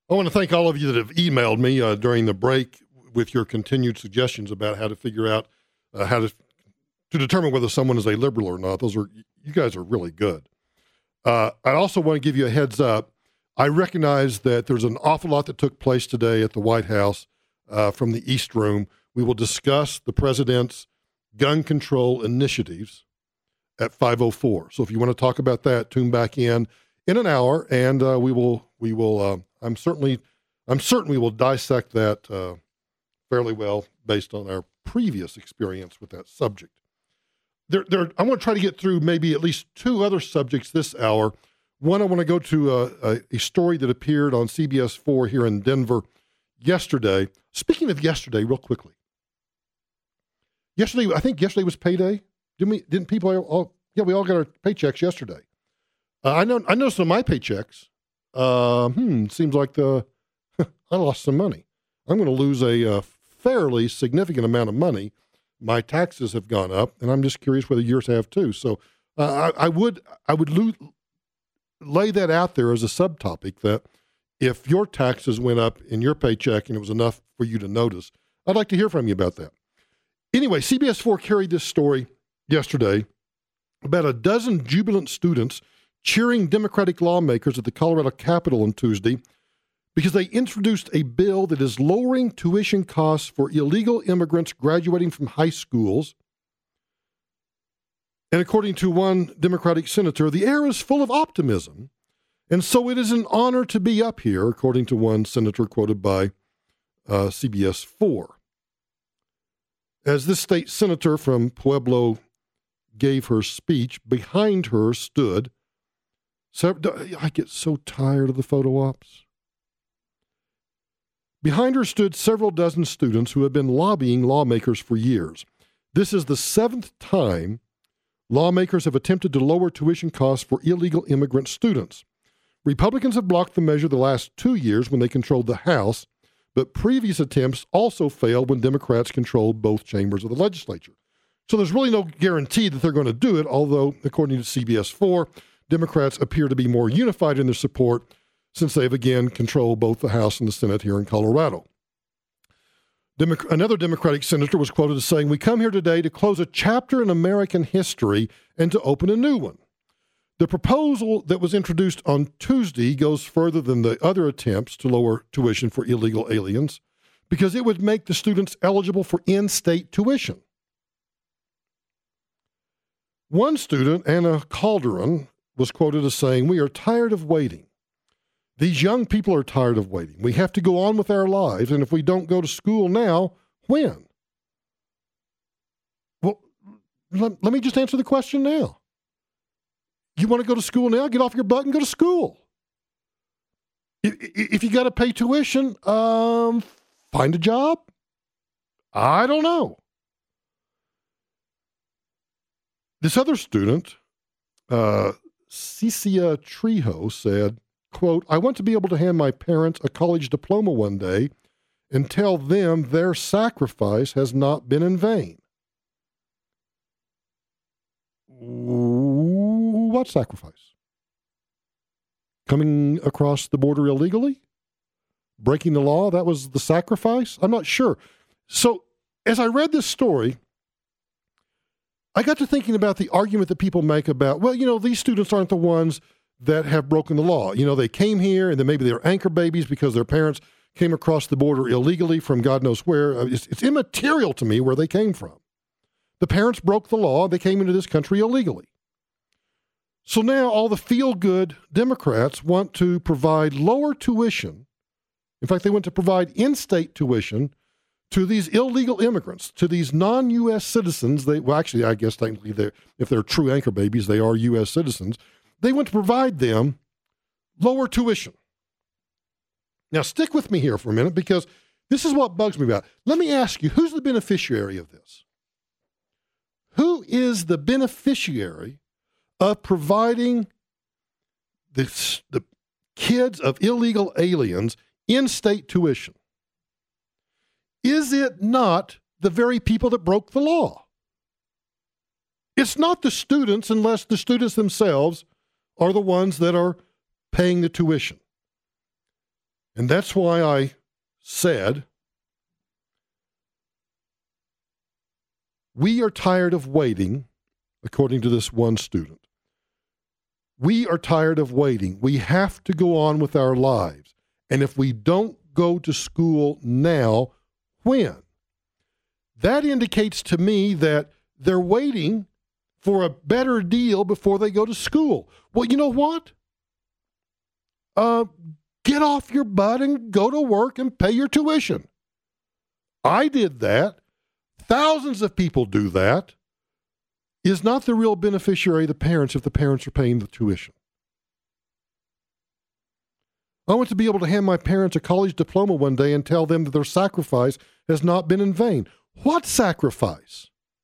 I want to thank all of you that have emailed me during the break with your continued suggestions about how to figure out how to determine whether someone is a liberal or not. You guys are really good. I also want to give you a heads up. I recognize that there's an awful lot that took place today at the White House from the East Room. We will discuss the president's gun control initiatives at 5:04. So if you want to talk about that, tune back in an hour, and we will. I'm certain we will dissect that fairly well based on our previous experience with that subject. I want to try to get through maybe at least two other subjects this hour. One, I want to go to a story that appeared on CBS 4 here in Denver yesterday. Speaking of yesterday, real quickly. I think yesterday was payday. Didn't people all? Yeah, we all got our paychecks yesterday. I noticed on my paychecks. Seems like I lost some money. I'm going to lose a fairly significant amount of money. My taxes have gone up, and I'm just curious whether yours have too. So I would lay that out there as a subtopic that if your taxes went up in your paycheck and it was enough for you to notice, I'd like to hear from you about that. Anyway, CBS 4 carried this story yesterday about a dozen jubilant students cheering Democratic lawmakers at the Colorado Capitol on Tuesday because they introduced a bill that is lowering tuition costs for illegal immigrants graduating from high schools. And according to one Democratic senator, the air is full of optimism, and so it is an honor to be up here, according to one senator quoted by CBS 4. As this state senator from Pueblo gave her speech, behind her stood, I get so tired of the photo ops. Behind her stood several dozen students who have been lobbying lawmakers for years. This is the seventh time lawmakers have attempted to lower tuition costs for illegal immigrant students. Republicans have blocked the measure the last 2 years when they controlled the House, but previous attempts also failed when Democrats controlled both chambers of the legislature. So there's really no guarantee that they're going to do it, although, according to CBS 4, Democrats appear to be more unified in their support since they've again controlled both the House and the Senate here in Colorado. Another Democratic senator was quoted as saying, "We come here today to close a chapter in American history and to open a new one." The proposal that was introduced on Tuesday goes further than the other attempts to lower tuition for illegal aliens because it would make the students eligible for in-state tuition. One student, Anna Calderon, was quoted as saying, "We are tired of waiting. These young people are tired of waiting. We have to go on with our lives, and if we don't go to school now, when?" Well, let me just answer the question now. You want to go to school now? Get off your butt and go to school. If you got to pay tuition, find a job? I don't know. This other student, Cecia Trejo, said, quote, "I want to be able to hand my parents a college diploma one day and tell them their sacrifice has not been in vain." What sacrifice? Coming across the border illegally? Breaking the law? That was the sacrifice? I'm not sure. So as I read this story, I got to thinking about the argument that people make about, well, these students aren't the ones that have broken the law. They came here and then maybe they're anchor babies because their parents came across the border illegally from God knows where. It's immaterial to me where they came from. The parents broke the law. They came into this country illegally. So now all the feel-good Democrats want to provide lower tuition. In fact, they want to provide in-state tuition to these illegal immigrants, to these non-U.S. citizens. Actually, I guess technically, if they're true anchor babies, they are U.S. citizens. They want to provide them lower tuition. Now, stick with me here for a minute because this is what bugs me about it. Let me ask you, who's the beneficiary of this? Who is the beneficiary of providing the kids of illegal aliens in-state tuition? Is it not the very people that broke the law? It's not the students unless the students themselves are the ones that are paying the tuition. And that's why I said, we are tired of waiting, according to this one student. We are tired of waiting. We have to go on with our lives. And if we don't go to school now, when? That indicates to me that they're waiting for a better deal before they go to school. Well, you know what? Get off your butt and go to work and pay your tuition. I did that. Thousands of people do that. Is not the real beneficiary the parents if the parents are paying the tuition? I want to be able to hand my parents a college diploma one day and tell them that their sacrifice has not been in vain. What sacrifice?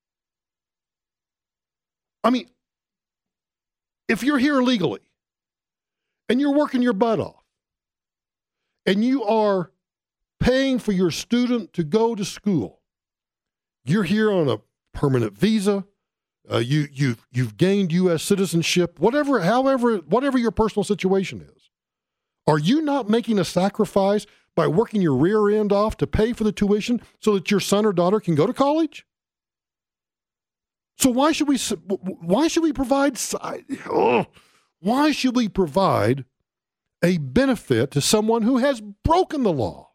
I mean, if you're here legally and you're working your butt off and you are paying for your student to go to school, you're here on a permanent visa, you've gained U.S. citizenship, whatever your personal situation is. Are you not making a sacrifice by working your rear end off to pay for the tuition so that your son or daughter can go to college? So why should we provide a benefit to someone who has broken the law?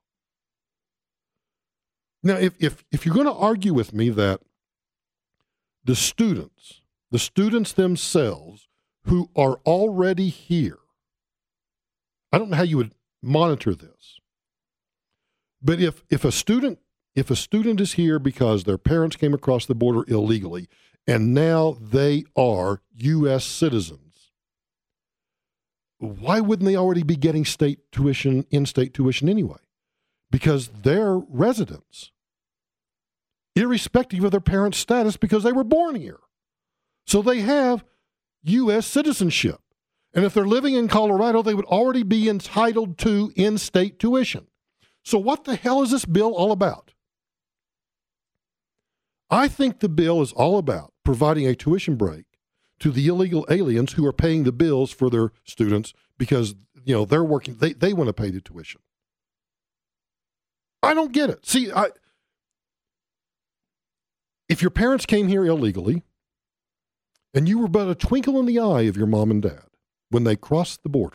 Now, if you're going to argue with me that the students themselves who are already here, I don't know how you would monitor this, but if a student is here because their parents came across the border illegally and now they are U.S. citizens, why wouldn't they already be getting in-state tuition anyway? Because they're residents, irrespective of their parents' status, because they were born here. So they have U.S. citizenship. And if they're living in Colorado, they would already be entitled to in-state tuition. So what the hell is this bill all about? I think the bill is all about providing a tuition break to the illegal aliens who are paying the bills for their students because, they're working, they want to pay the tuition. I don't get it. See, if your parents came here illegally and you were but a twinkle in the eye of your mom and dad when they crossed the border,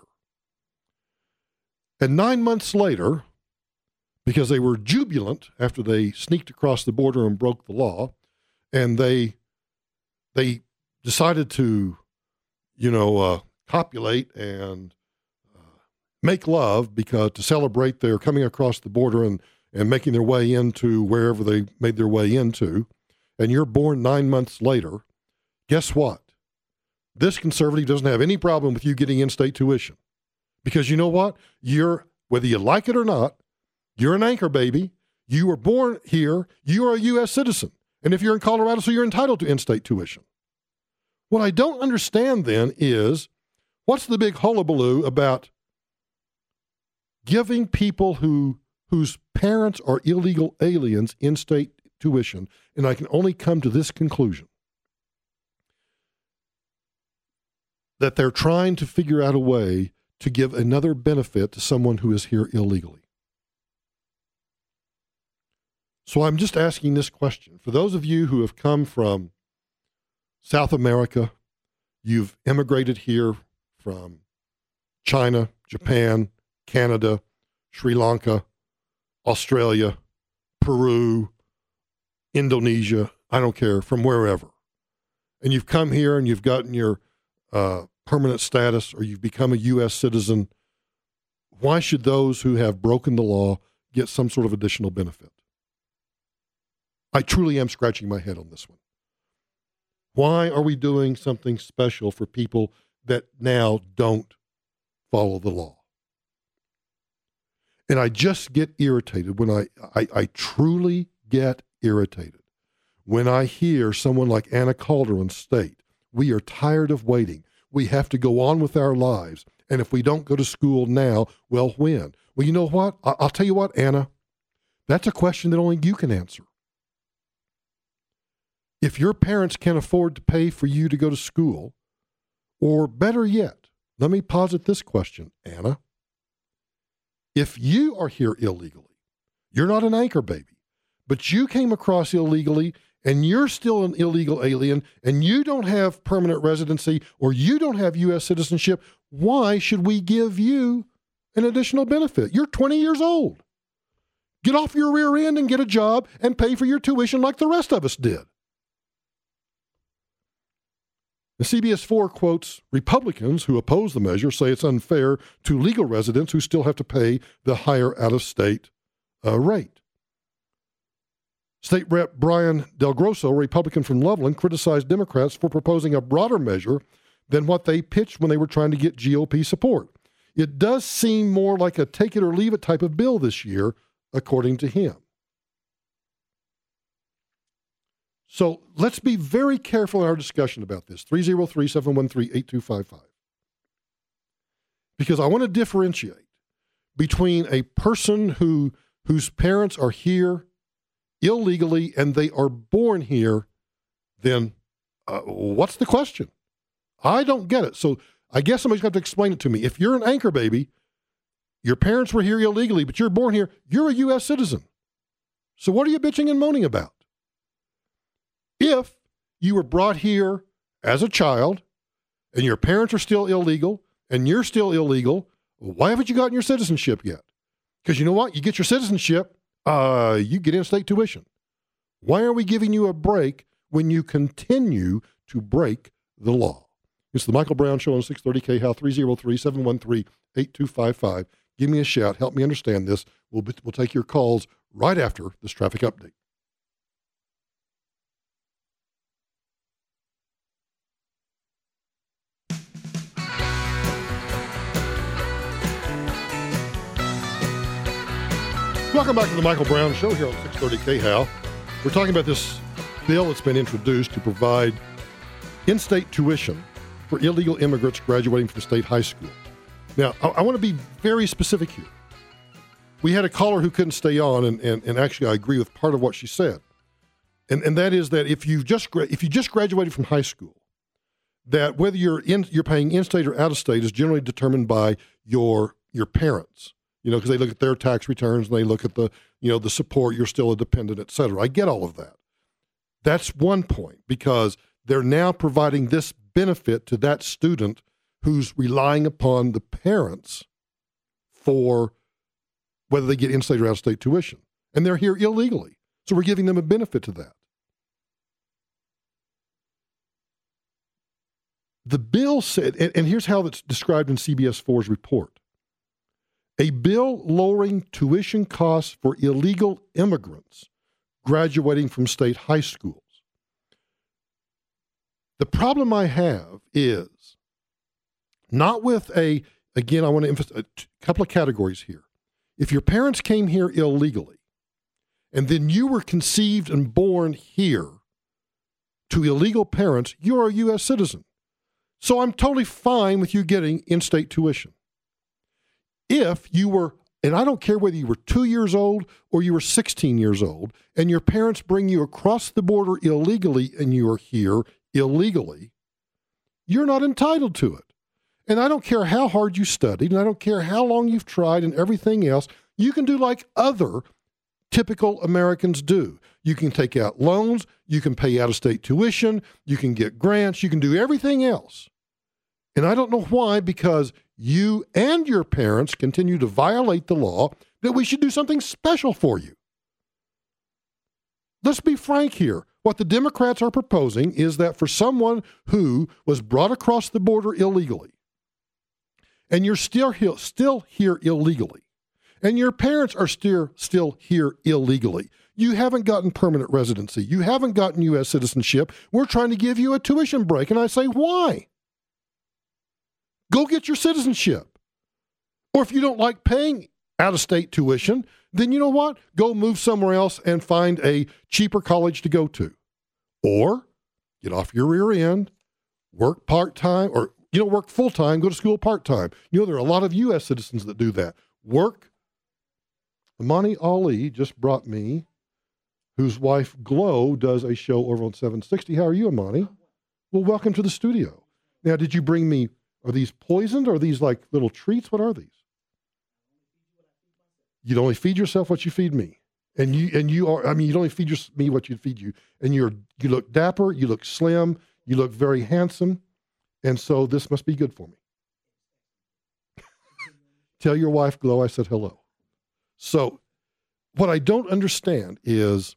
and 9 months later, because they were jubilant after they sneaked across the border and broke the law, and they decided to, copulate and make love because to celebrate their coming across the border and making their way into wherever they made their way into, and you're born 9 months later, guess what? This conservative doesn't have any problem with you getting in-state tuition. Because you know what? Whether you like it or not, you're an anchor baby. You were born here. You are a U.S. citizen. And if you're in Colorado, so you're entitled to in-state tuition. What I don't understand then is, what's the big hullabaloo about giving people whose parents are illegal aliens in-state tuition? And I can only come to this conclusion, that they're trying to figure out a way to give another benefit to someone who is here illegally. So I'm just asking this question. For those of you who have come from South America, you've immigrated here from China, Japan, Canada, Sri Lanka, Australia, Peru, Indonesia, I don't care, from wherever. And you've come here and you've gotten your permanent status, or you've become a U.S. citizen. Why should those who have broken the law get some sort of additional benefit? I truly am scratching my head on this one. Why are we doing something special for people that now don't follow the law? And I just get irritated when I truly get irritated when I hear someone like Anna Calderon state, we are tired of waiting. We have to go on with our lives. And if we don't go to school now, well, when? Well, you know what? I'll tell you what, Anna, that's a question that only you can answer. If your parents can't afford to pay for you to go to school, or better yet, let me posit this question, Anna. If you are here illegally, you're not an anchor baby, but you came across illegally and you're still an illegal alien and you don't have permanent residency or you don't have U.S. citizenship, why should we give you an additional benefit? You're 20 years old. Get off your rear end and get a job and pay for your tuition like the rest of us did. The CBS 4 quotes Republicans who oppose the measure say it's unfair to legal residents who still have to pay the higher out-of-state rate. State Rep Brian Del Grosso, a Republican from Loveland, criticized Democrats for proposing a broader measure than what they pitched when they were trying to get GOP support. It does seem more like a take-it-or-leave-it type of bill this year, according to him. So let's be very careful in our discussion about this, 303-713-8255. Because I want to differentiate between a person whose parents are here illegally and they are born here, then what's the question? I don't get it. So I guess somebody's got to explain it to me. If you're an anchor baby, your parents were here illegally, but you're born here, you're a U.S. citizen. So what are you bitching and moaning about? If you were brought here as a child and your parents are still illegal and you're still illegal, why haven't you gotten your citizenship yet? Because you know what? You get your citizenship, you get in-state tuition. Why are we giving you a break when you continue to break the law? It's the Michael Brown Show on 630 KHAL, 303-713-8255. Give me a shout. Help me understand this. We'll take your calls right after this traffic update. Welcome back to the Michael Brown Show here on 630 KHAL. We're talking about this bill that's been introduced to provide in-state tuition for illegal immigrants graduating from state high school. Now, I want to be very specific here. We had a caller who couldn't stay on, and actually I agree with part of what she said. And that is that if you just graduated from high school, that whether you're paying in-state or out-of-state is generally determined by your parents. You know, because they look at their tax returns and they look at the support, you're still a dependent, et cetera. I get all of that. That's one point, because they're now providing this benefit to that student who's relying upon the parents for whether they get in-state or out-of-state tuition. And they're here illegally. So we're giving them a benefit to that. The bill said, and here's how it's described in CBS 4's report. A bill lowering tuition costs for illegal immigrants graduating from state high schools. The problem I have is not with again, I want to emphasize a couple of categories here. If your parents came here illegally, and then you were conceived and born here to illegal parents, you're a U.S. citizen. So I'm totally fine with you getting in-state tuition. If you were, and I don't care whether you were 2 years old or you were 16 years old, and your parents bring you across the border illegally and you are here illegally, you're not entitled to it. And I don't care how hard you studied, and I don't care how long you've tried and everything else, you can do like other typical Americans do. You can take out loans, you can pay out-of-state tuition, you can get grants, you can do everything else. And I don't know why, because you and your parents continue to violate the law, that we should do something special for you. Let's be frank here. What the Democrats are proposing is that for someone who was brought across the border illegally, and you're still here illegally, and your parents are still here illegally, you haven't gotten permanent residency, you haven't gotten U.S. citizenship, we're trying to give you a tuition break. And I say, why? Go get your citizenship. Or if you don't like paying out-of-state tuition, then you know what? Go move somewhere else and find a cheaper college to go to. Or get off your rear end, work part-time, or work full-time, go to school part-time. There are a lot of U.S. citizens that do that. Work. Amani Ali just brought me, whose wife Glow does a show over on 760. How are you, Amani? Well, welcome to the studio. Now, did you bring me, are these poisoned or are these like little treats? What are these? you'd only feed yourself what you feed me. And you are, I mean, you'd only feed me what you'd feed you. And you look dapper, you look slim, you look very handsome. And so this must be good for me. Tell your wife, Glo, I said hello. So what I don't understand is,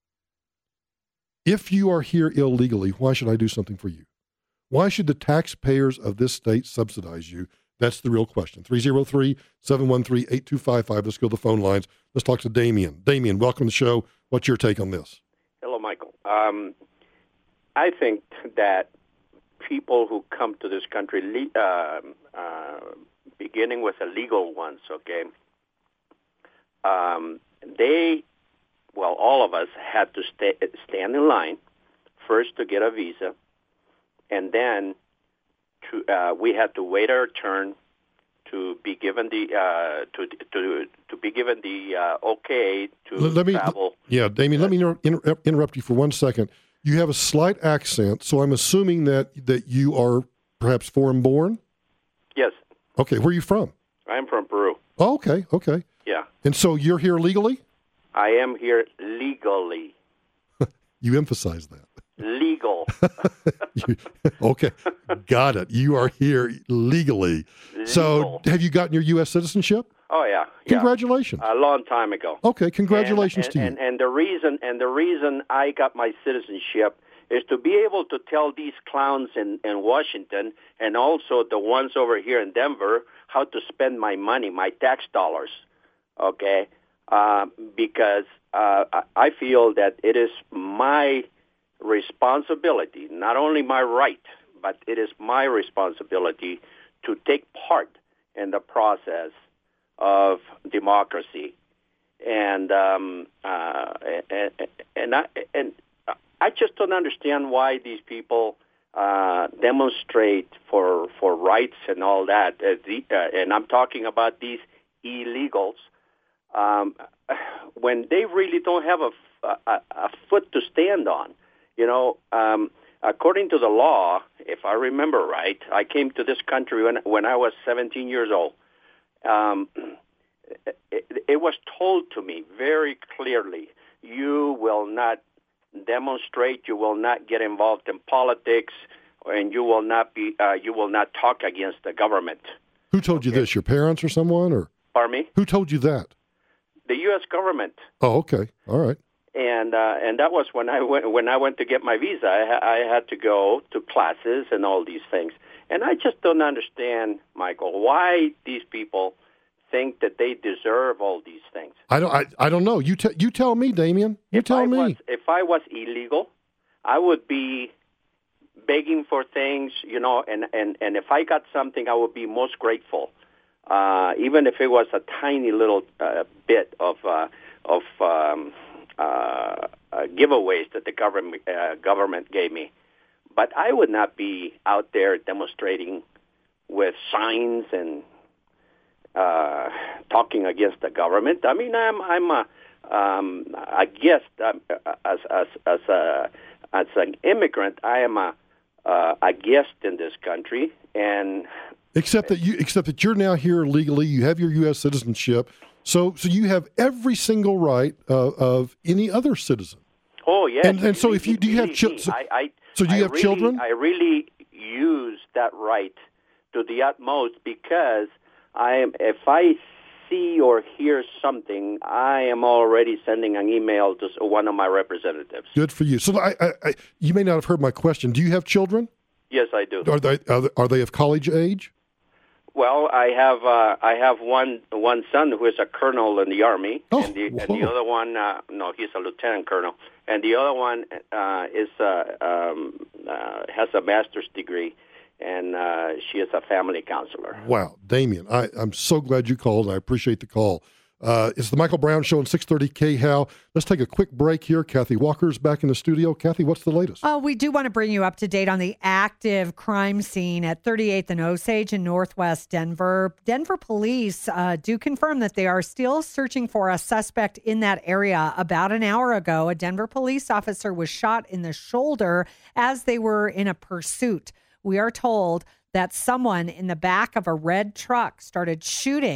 if you are here illegally, why should I do something for you? Why should the taxpayers of this state subsidize you? That's the real question. 303-713-8255. Let's go to the phone lines. Let's talk to Damien. Damien, welcome to the show. What's your take on this? Hello, Michael. I think that people who come to this country, beginning with the legal ones, okay, all of us had to stand in line first to get a visa, and then we had to wait our turn to be given the okay to travel. Yeah, Damien, let me interrupt you for 1 second. You have a slight accent, so I'm assuming that you are perhaps foreign born? Yes. Okay, where are you from? I'm from Peru. Oh, okay. Yeah. And so you're here legally? I am here legally. You emphasize that. Legal. Okay, got it. You are here legally. Legal. So have you gotten your U.S. citizenship? Oh, yeah. Congratulations. A long time ago. Okay, congratulations to you. And the reason I got my citizenship is to be able to tell these clowns in Washington and also the ones over here in Denver how to spend my money, my tax dollars, okay? Because I feel that it is my responsibility, not only my right, but it is my responsibility to take part in the process of democracy. And I just don't understand why these people demonstrate for rights and all that. And I'm talking about these illegals when they really don't have a foot to stand on. You know, according to the law, if I remember right, I came to this country when I was 17 years old. It was told to me very clearly, you will not demonstrate, you will not get involved in politics, and you will not talk against the government. Who told you this? Your parents or someone? Or pardon me? Who told you that? The U.S. government. Oh, okay, all right. And that was when I went to get my visa. I had to go to classes and all these things. And I just don't understand, Michael, why these people think that they deserve all these things. I don't know. You tell me, Damien. Tell me. If I was illegal, I would be begging for things, you know, and if I got something, I would be most grateful, even if it was a tiny little bit of giveaways that the government gave me. But I would not be out there demonstrating with signs and talking against the government. I mean, I'm a guest as an immigrant. I am a guest in this country, and except that you're now here legally. You have your U.S. citizenship, so you have every single right of any other citizen. Oh yes, and so if you do you have children? So do you have children? I really use that right to the utmost because if I see or hear something, I am already sending an email to one of my representatives. Good for you. So you may not have heard my question. Do you have children? Yes, I do. Are they of college age? Well, I have one son who is a colonel in the Army, and the other one, no, he's a lieutenant colonel, and the other one has a master's degree, and she is a family counselor. Wow, Damien, I'm so glad you called. I appreciate the call. It's the Michael Brown Show on 630 KHOW. Let's take a quick break here. Kathy Walker's back in the studio. Kathy, what's the latest? We do want to bring you up to date on the active crime scene at 38th and Osage in northwest Denver. Denver police do confirm that they are still searching for a suspect in that area. About an hour ago, a Denver police officer was shot in the shoulder as they were in a pursuit. We are told that someone in the back of a red truck started shooting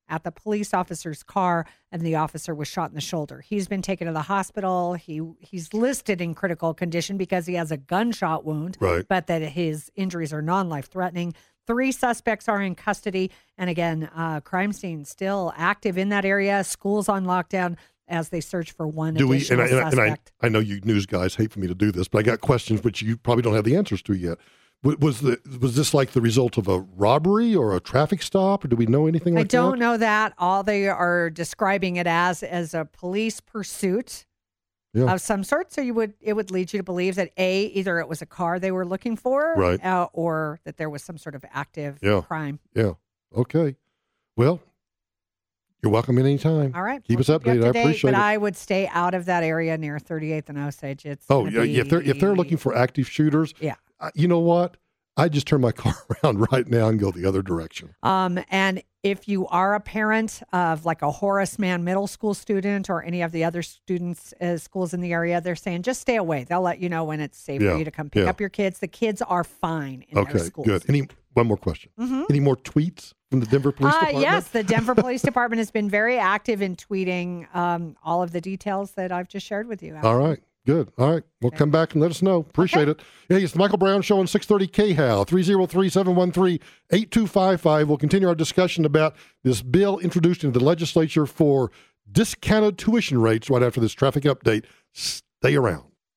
at the police officer's car, and the officer was shot in the shoulder. He's been taken to the hospital. He's listed in critical condition because he has a gunshot wound, Right. but that his injuries are non-life-threatening. 3 suspects are in custody. And again, crime scene still active in that area. Schools on lockdown as they search for one additional suspect. I know you news guys hate for me to do this, but I got questions which you probably don't have the answers to yet. Was this like the result of a robbery or a traffic stop, or do we know anything like that? I don't know that. All they are describing it as a police pursuit of some sort. So it would lead you to believe that either it was a car they were looking for, right, or that there was some sort of active crime. Yeah. Okay. Well, you're welcome in any time. All right. Keep us updated. I appreciate it. But I would stay out of that area near 38th and Osage. If they're looking for active shooters, you know what? I just turn my car around right now and go the other direction. And if you are a parent of like a Horace Mann Middle School student or any of the other schools in the area, they're saying just stay away. They'll let you know when it's safe for you to come pick up your kids. The kids are fine in their schools. Good. One more question. Mm-hmm. Any more tweets from the Denver Police Department? Yes, the Denver Police Department has been very active in tweeting all of the details that I've just shared with you. All right. Good. All right. Well, come back and let us know. Appreciate it. Hey, it's the Michael Brown Show on 630 KHAL, 303-713-8255. We'll continue our discussion about this bill introduced into the legislature for discounted tuition rates right after this traffic update. Stay around.